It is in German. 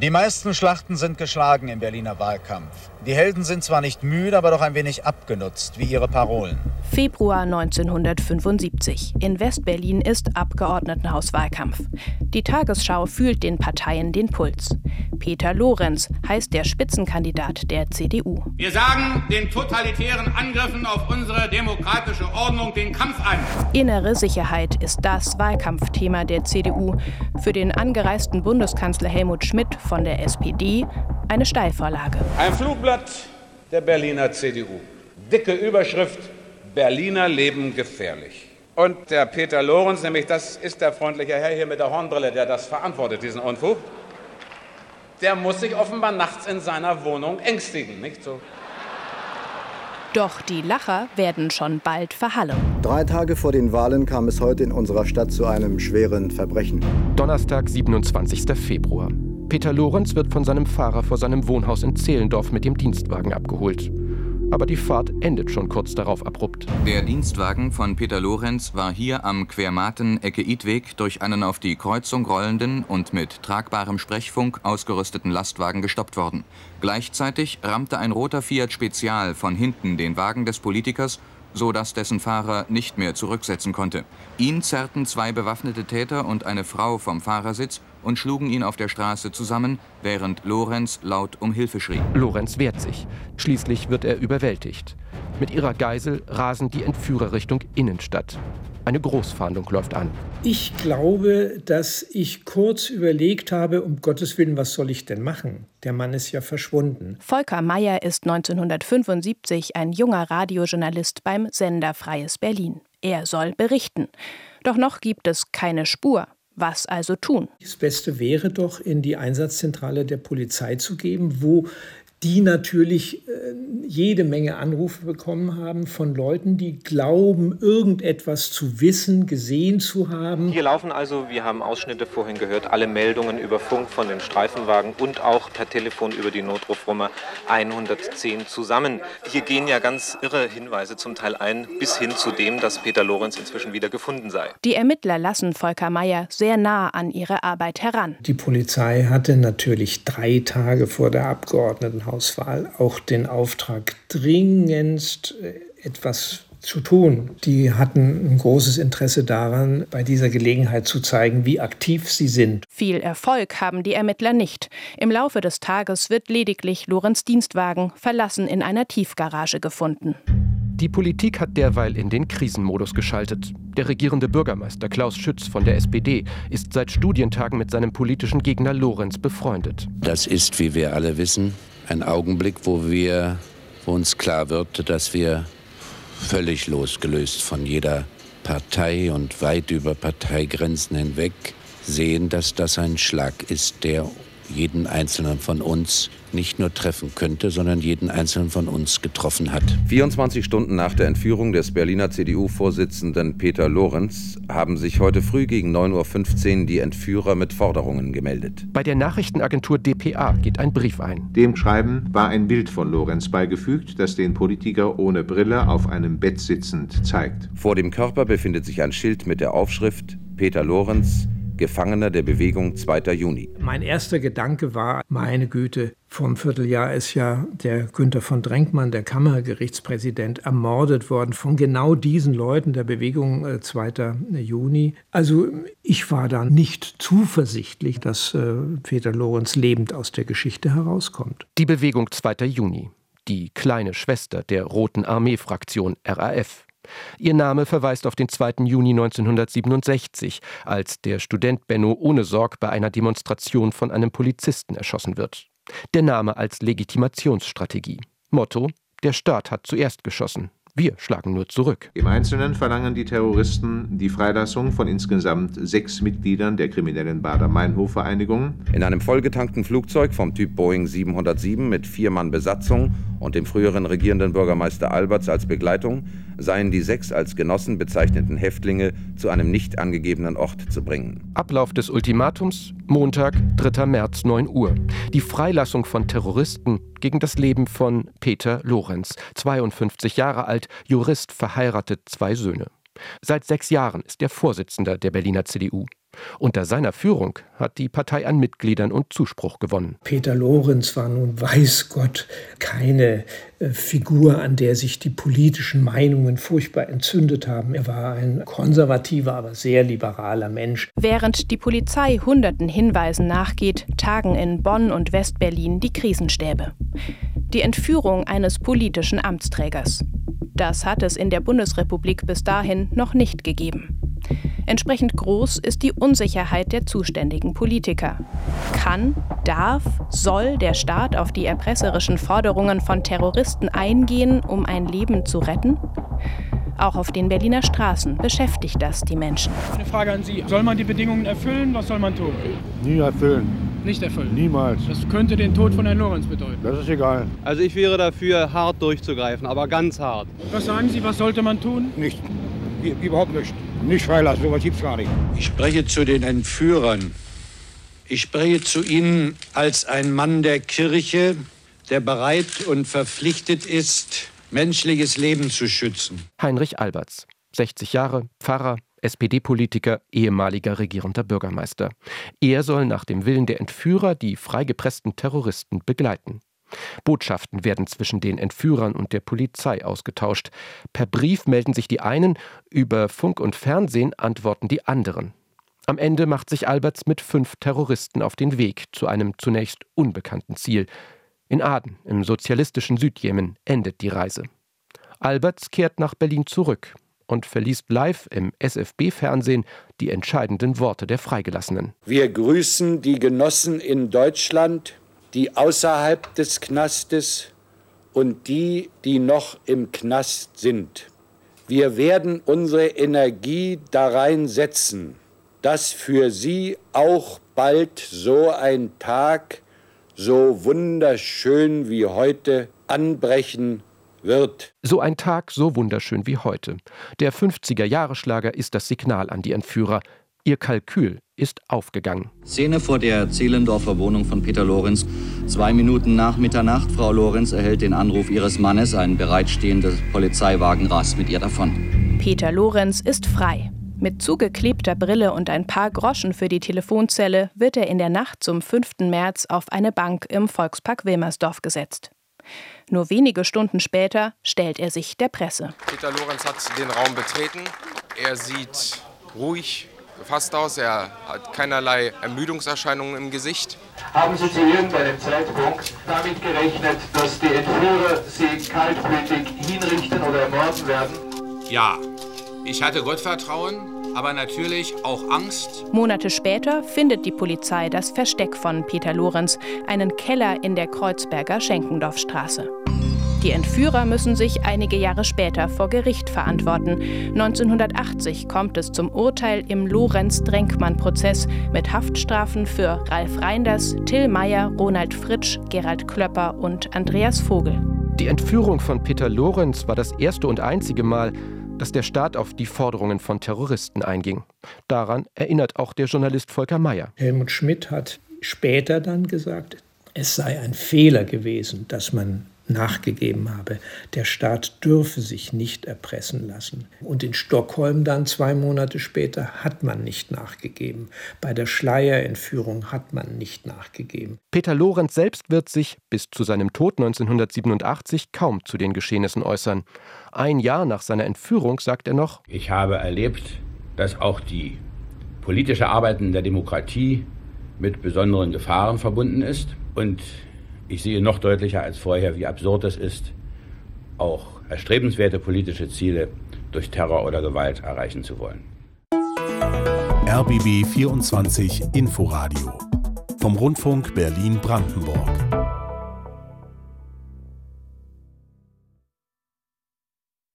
Die meisten Schlachten sind geschlagen im Berliner Wahlkampf. Die Helden sind zwar nicht müde, aber doch ein wenig abgenutzt, wie ihre Parolen. Februar 1975. In West-Berlin ist Abgeordnetenhauswahlkampf. Die Tagesschau fühlt den Parteien den Puls. Peter Lorenz heißt der Spitzenkandidat der CDU. Wir sagen den totalitären Angriffen auf unsere demokratische Ordnung den Kampf an. Innere Sicherheit ist das Wahlkampfthema der CDU. Für den angereisten Bundeskanzler Helmut Schmidt von der SPD eine Steilvorlage. Ein Flugblatt der Berliner CDU. Dicke Überschrift: Berliner leben gefährlich. Und der Peter Lorenz, nämlich das ist der freundliche Herr hier mit der Hornbrille, der das verantwortet, diesen Unfug, der muss sich offenbar nachts in seiner Wohnung ängstigen, nicht so? Doch die Lacher werden schon bald verhallen. 3 Tage vor den Wahlen kam es heute in unserer Stadt zu einem schweren Verbrechen. Donnerstag, 27. Februar. Peter Lorenz wird von seinem Fahrer vor seinem Wohnhaus in Zehlendorf mit dem Dienstwagen abgeholt. Aber die Fahrt endet schon kurz darauf abrupt. Der Dienstwagen von Peter Lorenz war hier am Quermaten-Ecke-Idweg durch einen auf die Kreuzung rollenden und mit tragbarem Sprechfunk ausgerüsteten Lastwagen gestoppt worden. Gleichzeitig rammte ein roter Fiat Spezial von hinten den Wagen des Politikers, so dass dessen Fahrer nicht mehr zurücksetzen konnte. Ihn zerrten 2 bewaffnete Täter und eine Frau vom Fahrersitz und schlugen ihn auf der Straße zusammen, während Lorenz laut um Hilfe schrie. Lorenz wehrt sich. Schließlich wird er überwältigt. Mit ihrer Geisel rasen die Entführer Richtung Innenstadt. Eine Großfahndung läuft an. Ich glaube, dass ich kurz überlegt habe, um Gottes Willen, was soll ich denn machen? Der Mann ist ja verschwunden. Volker Meyer ist 1975 ein junger Radiojournalist beim Sender Freies Berlin. Er soll berichten. Doch noch gibt es keine Spur. Was also tun? Das Beste wäre doch, in die Einsatzzentrale der Polizei zu geben, wo die natürlich jede Menge Anrufe bekommen haben von Leuten, die glauben, irgendetwas zu wissen, gesehen zu haben. Hier laufen also, wir haben Ausschnitte vorhin gehört, alle Meldungen über Funk von den Streifenwagen und auch per Telefon über die Notrufnummer 110 zusammen. Hier gehen ja ganz irre Hinweise zum Teil ein, bis hin zu dem, dass Peter Lorenz inzwischen wieder gefunden sei. Die Ermittler lassen Volker Meyer sehr nah an ihre Arbeit heran. Die Polizei hatte natürlich 3 Tage vor der Abgeordnetenhauswahl auch den Auftrag, dringendst etwas zu tun. Die hatten ein großes Interesse daran, bei dieser Gelegenheit zu zeigen, wie aktiv sie sind. Viel Erfolg haben die Ermittler nicht. Im Laufe des Tages wird lediglich Lorenz' Dienstwagen verlassen in einer Tiefgarage gefunden. Die Politik hat derweil in den Krisenmodus geschaltet. Der regierende Bürgermeister Klaus Schütz von der SPD ist seit Studientagen mit seinem politischen Gegner Lorenz befreundet. Das ist, wie wir alle wissen, ein Augenblick, wo uns klar wird, dass wir völlig losgelöst von jeder Partei und weit über Parteigrenzen hinweg sehen, dass das ein Schlag ist, der jeden Einzelnen von uns nicht nur treffen könnte, sondern jeden Einzelnen von uns getroffen hat. 24 Stunden nach der Entführung des Berliner CDU-Vorsitzenden Peter Lorenz haben sich heute früh gegen 9:15 Uhr die Entführer mit Forderungen gemeldet. Bei der Nachrichtenagentur dpa geht ein Brief ein. Dem Schreiben war ein Bild von Lorenz beigefügt, das den Politiker ohne Brille auf einem Bett sitzend zeigt. Vor dem Körper befindet sich ein Schild mit der Aufschrift Peter Lorenz, Gefangener der Bewegung 2. Juni. Mein erster Gedanke war, meine Güte, vor einem Vierteljahr ist ja der Günter von Drenkmann, der Kammergerichtspräsident, ermordet worden von genau diesen Leuten der Bewegung 2. Juni. Also ich war da nicht zuversichtlich, dass Peter Lorenz lebend aus der Geschichte herauskommt. Die Bewegung 2. Juni, die kleine Schwester der Roten Armee-Fraktion RAF. Ihr Name verweist auf den 2. Juni 1967, als der Student Benno Ohnesorg bei einer Demonstration von einem Polizisten erschossen wird. Der Name als Legitimationsstrategie. Motto: Der Staat hat zuerst geschossen. Wir schlagen nur zurück. Im Einzelnen verlangen die Terroristen die Freilassung von insgesamt 6 Mitgliedern der kriminellen Baader-Meinhof-Vereinigung. In einem vollgetankten Flugzeug vom Typ Boeing 707 mit 4 Mann Besatzung und dem früheren regierenden Bürgermeister Alberts als Begleitung seien die 6 als Genossen bezeichneten Häftlinge zu einem nicht angegebenen Ort zu bringen. Ablauf des Ultimatums: Montag, 3. März, 9 Uhr. Die Freilassung von Terroristen gegen das Leben von Peter Lorenz, 52 Jahre alt, Jurist, verheiratet, 2 Söhne. Seit 6 Jahren ist er Vorsitzender der Berliner CDU. Unter seiner Führung hat die Partei an Mitgliedern und Zuspruch gewonnen. Peter Lorenz war nun, weiß Gott, keine Figur, an der sich die politischen Meinungen furchtbar entzündet haben. Er war ein konservativer, aber sehr liberaler Mensch. Während die Polizei hunderten Hinweisen nachgeht, tagen in Bonn und West-Berlin die Krisenstäbe. Die Entführung eines politischen Amtsträgers. Das hat es in der Bundesrepublik bis dahin noch nicht gegeben. Entsprechend groß ist die Unsicherheit der zuständigen Politiker. Kann, darf, soll der Staat auf die erpresserischen Forderungen von Terroristen eingehen, um ein Leben zu retten? Auch auf den Berliner Straßen beschäftigt das die Menschen. Eine Frage an Sie. Soll man die Bedingungen erfüllen? Was soll man tun? Nie erfüllen. Nicht erfüllen? Niemals. Das könnte den Tod von Herrn Lorenz bedeuten. Das ist egal. Also ich wäre dafür, hart durchzugreifen, aber ganz hart. Was sagen Sie, was sollte man tun? Nicht. Überhaupt nicht. Nicht freilassen, sowas gibt's gar nicht. Ich spreche zu den Entführern. Ich spreche zu ihnen als ein Mann der Kirche, der bereit und verpflichtet ist, menschliches Leben zu schützen. Heinrich Albertz, 60 Jahre, Pfarrer, SPD-Politiker, ehemaliger regierender Bürgermeister. Er soll nach dem Willen der Entführer die freigepressten Terroristen begleiten. Botschaften werden zwischen den Entführern und der Polizei ausgetauscht. Per Brief melden sich die einen, über Funk und Fernsehen antworten die anderen. Am Ende macht sich Albertz mit 5 Terroristen auf den Weg zu einem zunächst unbekannten Ziel. In Aden, im sozialistischen Südjemen, endet die Reise. Albertz kehrt nach Berlin zurück und verliest live im SFB-Fernsehen die entscheidenden Worte der Freigelassenen. Wir grüßen die Genossen in Deutschland, die außerhalb des Knastes und die, die noch im Knast sind. Wir werden unsere Energie darein setzen, dass für Sie auch bald so ein Tag, so wunderschön wie heute, anbrechen wird. So ein Tag, so wunderschön wie heute. Der 50er-Jahre-Schlager ist das Signal an die Entführer. Ihr Kalkül ist aufgegangen. Szene vor der Zehlendorfer Wohnung von Peter Lorenz. 2 Minuten nach Mitternacht. Frau Lorenz erhält den Anruf ihres Mannes. Ein bereitstehender Polizeiwagen rast mit ihr davon. Peter Lorenz ist frei. Mit zugeklebter Brille und ein paar Groschen für die Telefonzelle wird er in der Nacht zum 5. März auf eine Bank im Volkspark Wilmersdorf gesetzt. Nur wenige Stunden später stellt er sich der Presse. Peter Lorenz hat den Raum betreten. Er sieht ruhig, gefasst aus. Er hat keinerlei Ermüdungserscheinungen im Gesicht. Haben Sie zu irgendeinem Zeitpunkt damit gerechnet, dass die Entführer Sie kaltblütig hinrichten oder ermorden werden? Ja, ich hatte Gottvertrauen, aber natürlich auch Angst. Monate später findet die Polizei das Versteck von Peter Lorenz, einen Keller in der Kreuzberger Schenkendorfstraße. Die Entführer müssen sich einige Jahre später vor Gericht verantworten. 1980 kommt es zum Urteil im Lorenz-Drenkmann-Prozess mit Haftstrafen für Ralf Reinders, Till Meyer, Ronald Fritsch, Gerald Klöpper und Andreas Vogel. Die Entführung von Peter Lorenz war das erste und einzige Mal, dass der Staat auf die Forderungen von Terroristen einging. Daran erinnert auch der Journalist Volker Meyer. Helmut Schmidt hat später dann gesagt, es sei ein Fehler gewesen, dass man nachgegeben habe. Der Staat dürfe sich nicht erpressen lassen. Und in Stockholm dann 2 Monate später hat man nicht nachgegeben. Bei der Schleyer-Entführung hat man nicht nachgegeben. Peter Lorenz selbst wird sich bis zu seinem Tod 1987 kaum zu den Geschehnissen äußern. 1 Jahr nach seiner Entführung sagt er noch: Ich habe erlebt, dass auch die politische Arbeit in der Demokratie mit besonderen Gefahren verbunden ist. Und ich sehe noch deutlicher als vorher, wie absurd es ist, auch erstrebenswerte politische Ziele durch Terror oder Gewalt erreichen zu wollen. RBB 24 Inforadio vom Rundfunk Berlin-Brandenburg.